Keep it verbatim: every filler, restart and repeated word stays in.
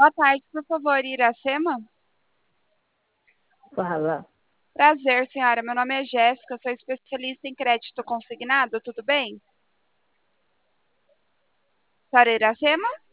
Boa tarde, por favor, Iracema. Fala. Prazer, senhora. Meu nome é Jéssica, sou especialista em crédito consignado, tudo bem? Senhora Iracema?